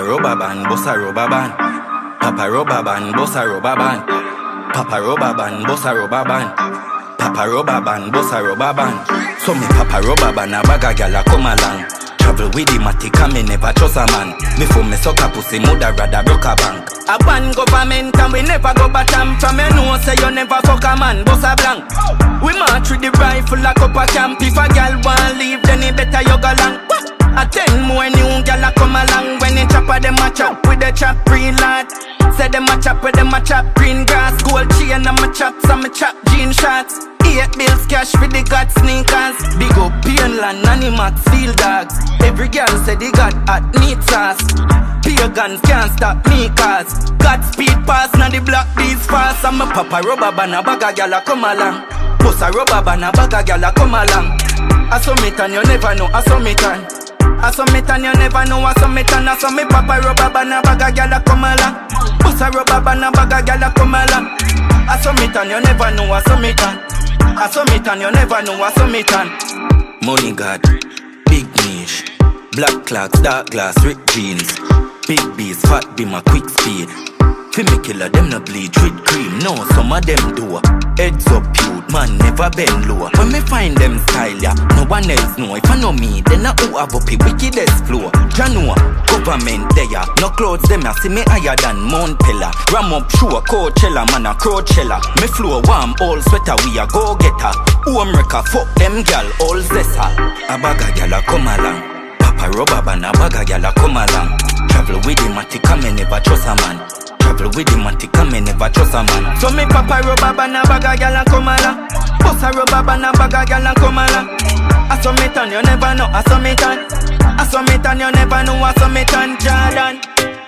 rubber band, bossa rubber band. Papa rubber band, bossa rubber band. Papa rubber band, bossa rubber band. Papa rubber band, bossa rubber band. So me papa rubber band, a bag a gyal a come along. Travel with the matic and me never trust a man. Before me suck a pussy, mother rather broke a bank. A ban government and we never go batam. From you know say you never fuck a man, bossa blank. We march with the rifle like up a camp. If a gyal want leave, then it better you go long. A 10 more new gyal a come along. When they chop a them a chop with the chop green lad. Say them a chop with them a chop green grass. Gold chain and my chop, some me chop jean shots. 8 bills cash for the god sneakers. Big up Painland, Animax, Field Dogs. Every girl say they got hot neat sauce. Pagans can't stop me cause God speed pass, now the block these fast. I'm a papa rubber band, a bag a gyal a come along. Plus a rubber band, a bag a gyal a come along. I saw me and you never know, I saw me tan. I saw me and you never know, I saw me tan. I saw me papa rubber band, a bag a gyal a come along. Plus a rubber band, a bag a gyal a come along. I saw me and you never know, I saw me tan. I saw me tan, you never know, I saw me tan. Money God, big niche, black clocks, dark glass, ripped jeans. Big bees, fat be my quick speed. Fi me killer, them no bleach with cream. No, some of them do. Heads up cute, man never bend low. When me find them style, yeah, no one else know. If I know me, then I who have up a wickedest flow. Janua, government there. No clothes, them I see me higher than Mount Pillar. Ram up shoe, Coachella, man a Coachella. Me flow warm, all sweater, we a go-getter. Who America, fuck them gal, all zessa. A bag a gal a come along. Papa rubber band, a bag a gal a come along. Travel with the matic and me never trust a man. Travel with the matic and me never trust a man. So me papa rubber band, a bag a gal a come along. Bossa rubber band, a bag a gal a come along. I saw me tan, you never know, I saw me tan. I saw me tan, you never know, I saw me tan. Jordan,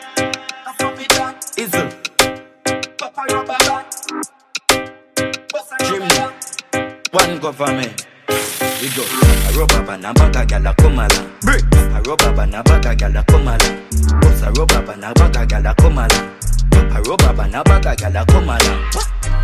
I saw me tan. Izzle, papa rubber band. Jimmy, one government. We go. A rubber band, a bag a gyal a come along. Brick. A rubber band, a bag a gyal a come along. Boss a rubber band, a bag a gyal a come along. A rubber band, a bag a gyal a come along.